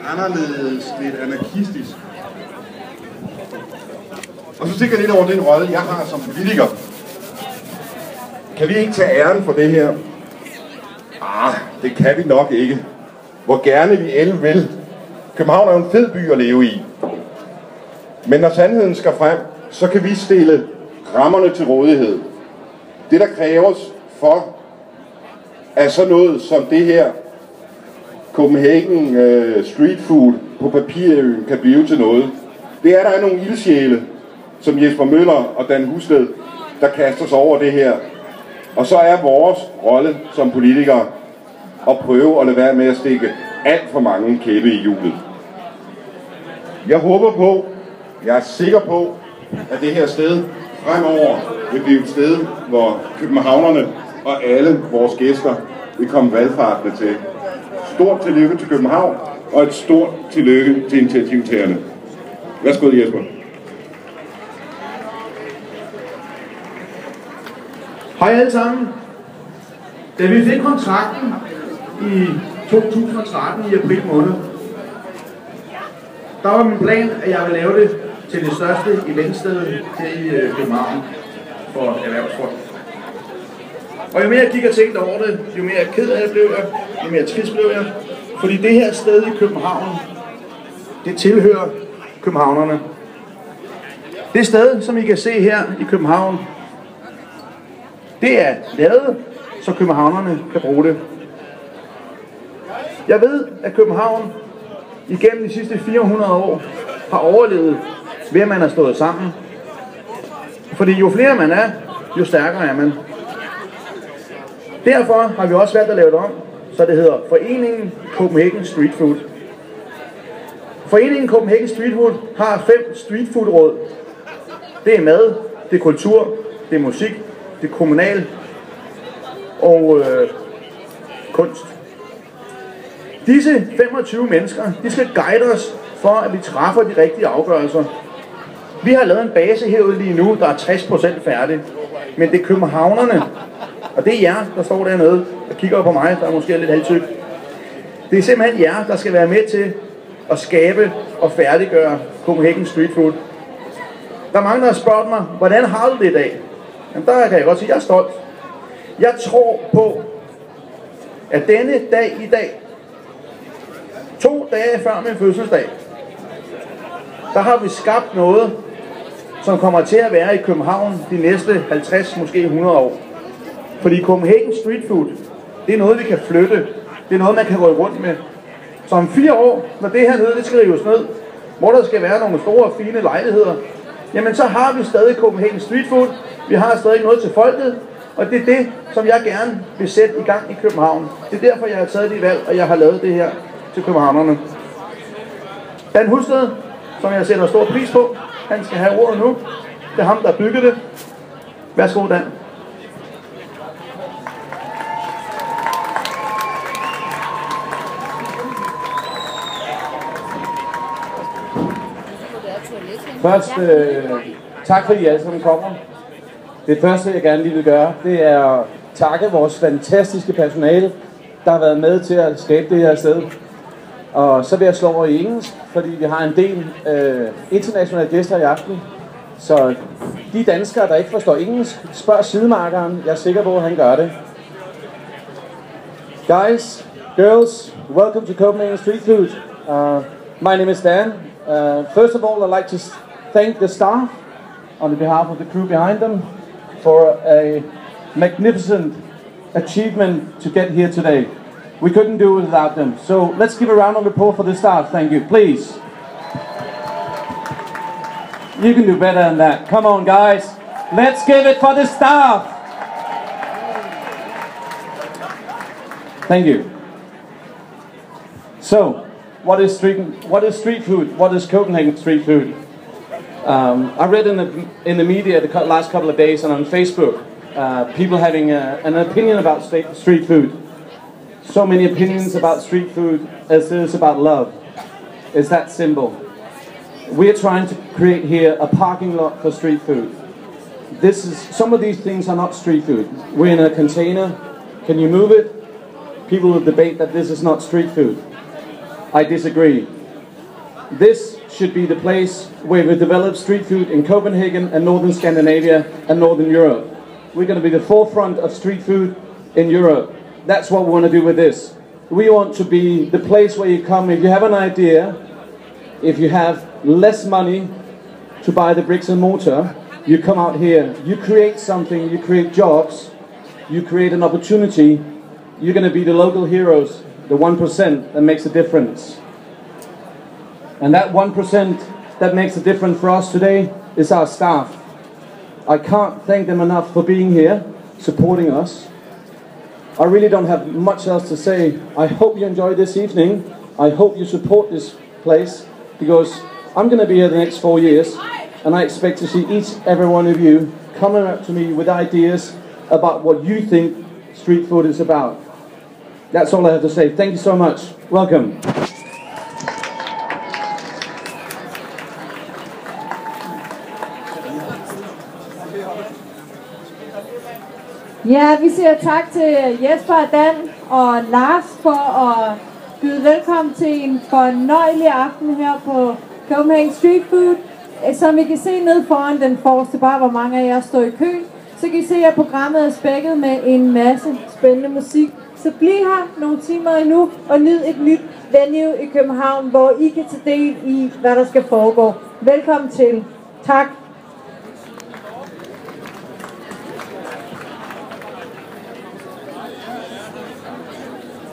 Anderledes, lidt anarkistisk. Og så tænker jeg lidt over den rolle, jeg har som politiker. Kan vi ikke tage æren for det her? Det kan vi nok ikke. Hvor gerne vi end vil. København er en fed by at leve i. Men når sandheden skal frem, så kan vi stille rammerne til rådighed. Det, der kræves for, at sådan noget som det her Copenhagen Street Food på Papirøen kan blive til noget, det er, at der er nogle ildsjæle, som Jesper Møller og Dan Husted, der kaster sig over det her. Og så er vores rolle som politikere at prøve at lade være med at stikke alt for mange kæppe i hjulet. Jeg håber på, jeg er sikker på, at det her sted fremover vil blive et sted, hvor københavnerne og alle vores gæster vil komme valgfartende til. Stort tillykke til København, og et stort tillykke til initiativtagerne. Værsgo, Jesper. Hej alle sammen. Da vi fik kontrakten i 2013 i april måned, der var min plan, at jeg ville lave det til det største eventsted til i København for erhvervsfolk. Og jo mere jeg gik og tænkte over det, jo mere ked af det blev jeg, jo mere trist blev jeg. Fordi det her sted i København, det tilhører københavnerne. Det sted, som I kan se her i København, det er lavet, så københavnerne kan bruge det. Jeg ved, at København igennem de sidste 400 år har overlevet ved, at man har stået sammen. Fordi jo flere man er, jo stærkere er man. Derfor har vi også valgt at lave det om, så det hedder Foreningen Copenhagen Street Food. Foreningen Copenhagen Street Food har 5 street food råd. Det er mad, det er kultur, det er musik, det er kommunal og kunst. Disse 25 mennesker, de skal guide os for, at vi træffer de rigtige afgørelser. Vi har lavet en base herude lige nu, der er 60% færdig. Men det er københavnerne, og det er jer, der står dernede og kigger på mig, der er måske lidt halvtyk. Det er simpelthen jer, der skal være med til at skabe og færdiggøre Copenhagen Street Food. Der er mange, der har spurgt mig, hvordan har du det i dag? Jamen der kan jeg godt sige, at jeg er stolt. Jeg tror på, at denne dag i dag, 2 dage før min fødselsdag, der har vi skabt noget, som kommer til at være i København de næste 50, måske 100 år. Fordi Copenhagen Street Food, det er noget, vi kan flytte. Det er noget, man kan gå rundt med. Så om 4 år, når det her nede, det skal rives ned, hvor der skal være nogle store, fine lejligheder, jamen så har vi stadig Copenhagen Street Food. Vi har stadig noget til folket, og det er det, som jeg gerne vil sætte i gang i København. Det er derfor, jeg har taget det valg, og jeg har lavet det her til københavnerne. Dan Husted, som jeg sætter stor pris på, han skal have ordet nu. Det er ham, der bygger det. Værsgo, Dan. Først, tak fordi I alle sammen kommer. Det første, jeg gerne lige vil gøre, det er at takke vores fantastiske personale, der har været med til at skabe det her sted. Og så vil jeg slå over i engelsk, fordi vi har en del internationale gæster i aften. Så de danskere, der ikke forstår engelsk, spørg sidemarkeren. Jeg er sikker på, at han gør det. Guys, girls, welcome to Copenhagen Street Food. My name is Dan. First of all, I'd like to thank the staff on behalf of the crew behind them for a magnificent achievement to get here today. We couldn't do it without them. So let's give a round of applause for the staff. Thank you, please. You can do better than that. Come on, guys. Let's give it for the staff. Thank you. So, what is street food? What is Copenhagen street food? I read in the media the last couple of days and on Facebook, people having an opinion about street food. So many opinions about street food as there is about love. It's that simple. We're trying to create here a parking lot for street food. Some of these things are not street food. We're in a container. Can you move it? People will debate that this is not street food. I disagree. This should be the place where we develop street food in Copenhagen and Northern Scandinavia and Northern Europe. We're going to be the forefront of street food in Europe. That's what we want to do with this. We want to be the place where you come, if you have an idea, if you have less money to buy the bricks and mortar, you come out here, you create something, you create jobs, you create an opportunity, you're going to be the local heroes, the 1% that makes a difference. And that 1% that makes a difference for us today is our staff. I can't thank them enough for being here, supporting us. I really don't have much else to say. I hope you enjoy this evening. I hope you support this place, because I'm going to be here the next 4 years, and I expect to see each and every one of you coming up to me with ideas about what you think street food is about. That's all I have to say. Thank you so much. Welcome. Ja, vi siger tak til Jesper, Dan og Lars for at byde velkommen til en fornøjelig aften her på Copenhagen Street Food. Som I kan se ned foran den forreste bar, hvor mange af jer står i køen, så kan I se, at programmet er spækket med en masse spændende musik. Så bliv her nogle timer endnu og nyd et nyt venue i København, hvor I kan tage del i, hvad der skal foregå. Velkommen til. Tak.